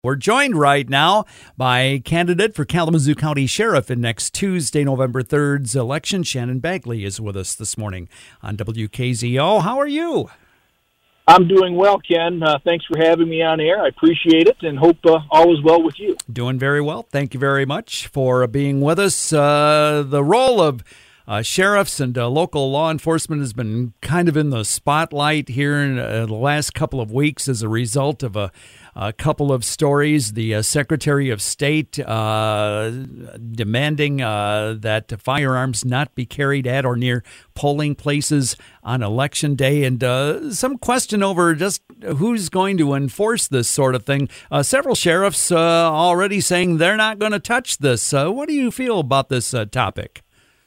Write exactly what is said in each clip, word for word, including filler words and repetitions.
We're joined right now by candidate for Kalamazoo County Sheriff in next Tuesday, November third's election. Shannon Bagley is with us this morning on W K Z O. How are you? I'm doing well, Ken. Uh, thanks for having me on air. I appreciate it and hope uh, all is well with you. Doing very well. Thank you very much for being with us. Uh, the role of Uh, sheriffs and uh, local law enforcement has been kind of in the spotlight here in uh, the last couple of weeks as a result of a, a couple of stories. The uh, Secretary of State uh, demanding uh, that firearms not be carried at or near polling places on Election Day, and uh, some question over just who's going to enforce this sort of thing. Uh, several sheriffs uh, already saying they're not going to touch this. Uh, what do you feel about this uh, topic?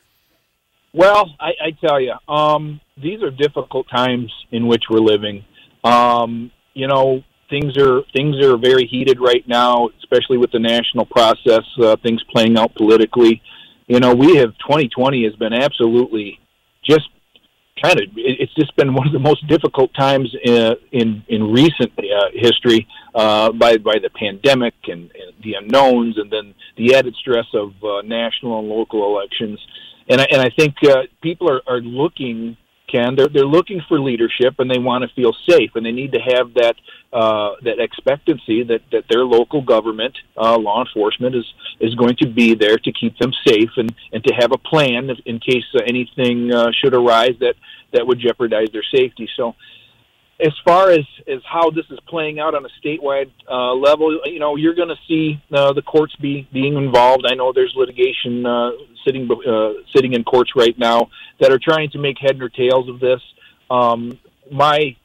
Well, I, I tell you, um, these are difficult times in which we're living. Um, you know, things are things are very heated right now, especially with the national process, uh, things playing out politically. You know, we have twenty twenty has been absolutely just kind of. It's just been one of the most difficult times in in, in recent uh, history uh, by by the pandemic and, and the unknowns, and then the added stress of uh, national and local elections. And I, and I think uh, people are, are looking, Ken, they're, they're looking for leadership, and they want to feel safe, and they need to have that uh, that expectancy that, that their local government, uh, law enforcement, is, is going to be there to keep them safe and, and to have a plan in case uh, anything uh, should arise that, that would jeopardize their safety. So as far as, as how this is playing out on a statewide uh, level, you know, you're going to see uh, the courts be being involved. I know there's litigation uh, sitting uh, sitting in courts right now that are trying to make head or tails of this. Um, my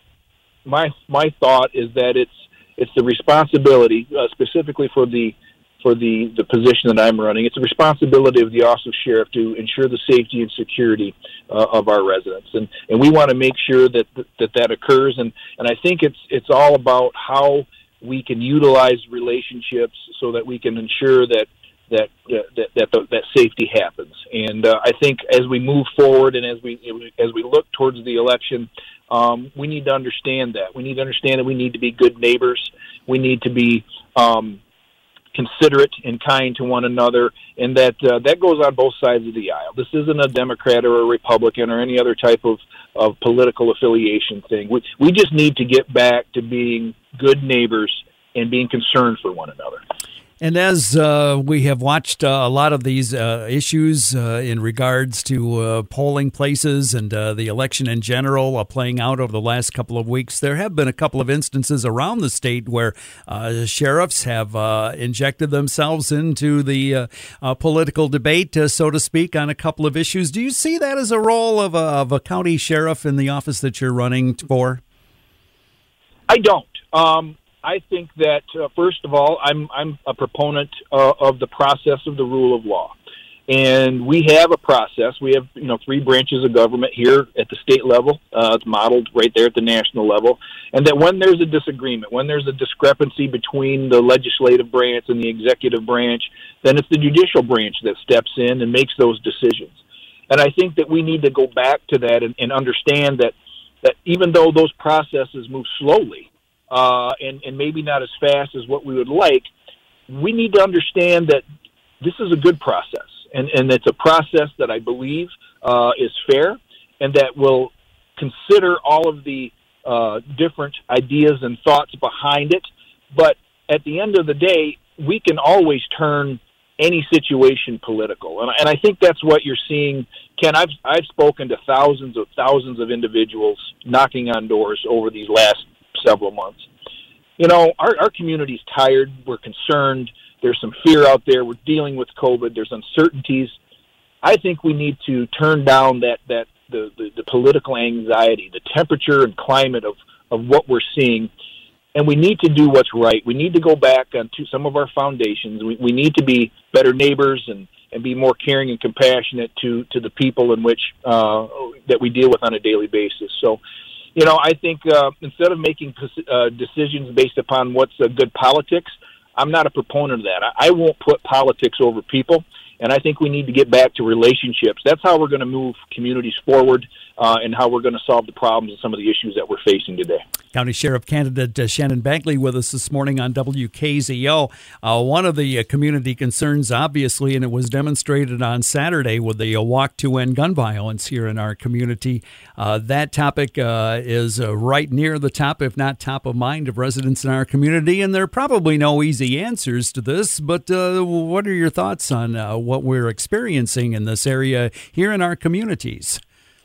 my my thought is that it's it's the responsibility, uh, specifically for the for the, the position that I'm running. It's the responsibility of the Office of Sheriff to ensure the safety and security uh, of our residents. And, and we want to make sure that, that that occurs. And, and I think it's, it's all about how we can utilize relationships so that we can ensure that, that, that, that, that, that safety happens. And uh, I think as we move forward and as we, as we look towards the election, um, we need to understand that. We need to understand that we need to be good neighbors. We need to be, um, considerate and kind to one another, and that uh, that goes on both sides of the aisle. This isn't a Democrat or a Republican or any other type of, of political affiliation thing. We, we just need to get back to being good neighbors and being concerned for one another. And as uh, we have watched uh, a lot of these uh, issues uh, in regards to uh, polling places and uh, the election in general uh, playing out over the last couple of weeks, there have been a couple of instances around the state where uh, sheriffs have uh, injected themselves into the uh, uh, political debate, uh, so to speak, on a couple of issues. Do you see that as a role of a, of a county sheriff in the office that you're running for? I don't. Um I think that, uh, first of all, I'm I'm a proponent uh, of the process of the rule of law. And we have a process. We have, you know, three branches of government here at the state level. Uh, it's modeled right there at the national level. And that when there's a disagreement, when there's a discrepancy between the legislative branch and the executive branch, then it's the judicial branch that steps in and makes those decisions. And I think that we need to go back to that and, and understand that, that even though those processes move slowly, Uh, and, and maybe not as fast as what we would like, we need to understand that this is a good process. And, and it's a process that I believe uh, is fair and that will consider all of the uh, different ideas and thoughts behind it. But at the end of the day, we can always turn any situation political. And, and I think that's what you're seeing. Ken, I've, I've spoken to thousands of thousands of individuals knocking on doors over these last several months. You know, our, our community's tired. We're concerned. There's some fear out there. We're dealing with COVID. There's uncertainties. I think we need to turn down that, that the, the, the political anxiety, the temperature and climate of, of what we're seeing, and we need to do what's right. We need to go back onto some of our foundations. We, we need to be better neighbors and, and be more caring and compassionate to, to the people in which uh, that we deal with on a daily basis. So, you know, I think uh, instead of making uh, decisions based upon what's uh, good politics, I'm not a proponent of that. I, I won't put politics over people. And I think we need to get back to relationships. That's how we're going to move communities forward uh, and how we're going to solve the problems and some of the issues that we're facing today. County Sheriff candidate uh, Shannon Bagley with us this morning on W K Z O. Uh, one of the uh, community concerns, obviously, and it was demonstrated on Saturday with the uh, Walk to End Gun Violence here in our community. Uh, that topic uh, is uh, right near the top, if not top of mind, of residents in our community, and there are probably no easy answers to this, but uh, what are your thoughts on uh, what we're experiencing in this area here in our communities?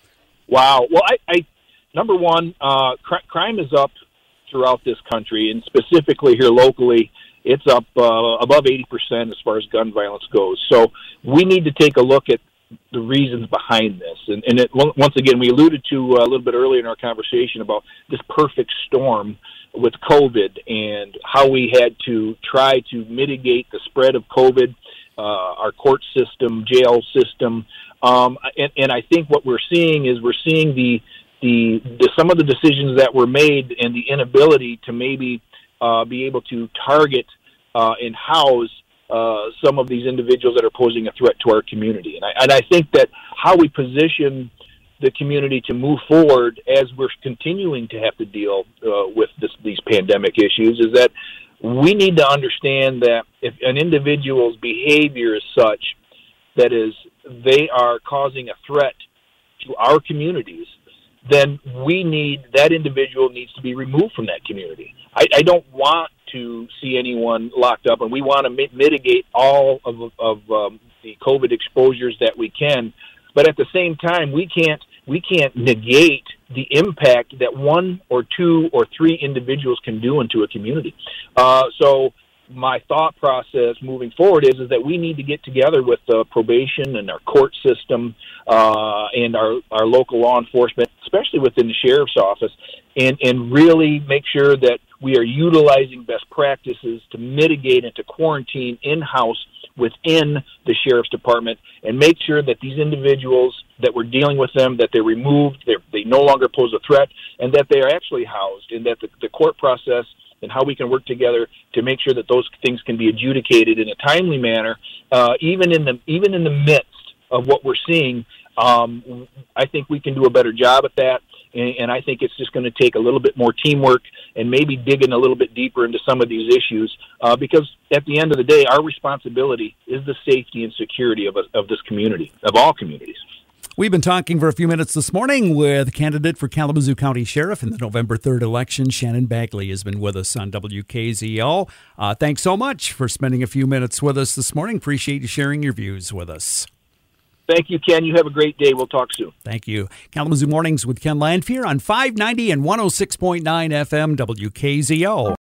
Wow. Well, I, I number one, uh, cr- crime is up throughout this country, and specifically here locally, it's up uh, above eighty percent as far as gun violence goes. So we need to take a look at the reasons behind this. And, and it, once again, we alluded to a little bit earlier in our conversation about this perfect storm with COVID and how we had to try to mitigate the spread of COVID, uh, our court system, jail system. Um, and, and I think what we're seeing is we're seeing the, the, the some of the decisions that were made and the inability to maybe uh, be able to target uh, and house uh, some of these individuals that are posing a threat to our community. And I, and I think that how we position the community to move forward as we're continuing to have to deal uh, with this, these pandemic issues is that we need to understand that if an individual's behavior is such that is they are causing a threat to our communities, then we need, that individual needs to be removed from that community. I, I don't want to see anyone locked up, and we want to mi- mitigate all of, of um, the COVID exposures that we can. But at the same time, we can't we can't negate the impact that one or two or three individuals can do into a community. Uh, so my thought process moving forward is, is that we need to get together with uh, probation and our court system uh, and our, our local law enforcement, especially within the sheriff's office, and, and really make sure that we are utilizing best practices to mitigate and to quarantine in-house within the sheriff's department and make sure that these individuals that we're dealing with them, that they're removed, they're, they no longer pose a threat, and that they are actually housed, and that the, the court process and how we can work together to make sure that those things can be adjudicated in a timely manner, uh, even in the even in the midst of what we're seeing. Um, I think we can do a better job at that, and, and I think it's just going to take a little bit more teamwork and maybe digging a little bit deeper into some of these issues, uh, because at the end of the day, our responsibility is the safety and security of, a, of this community, of all communities. We've been talking for a few minutes this morning with candidate for Kalamazoo County Sheriff in the November third election. Shannon Bagley has been with us on W K Z O. Uh, thanks so much for spending a few minutes with us this morning. Appreciate you sharing your views with us. Thank you, Ken. You have a great day. We'll talk soon. Thank you. Kalamazoo Mornings with Ken Lanphier on five ninety and one oh six point nine F M W K Z O.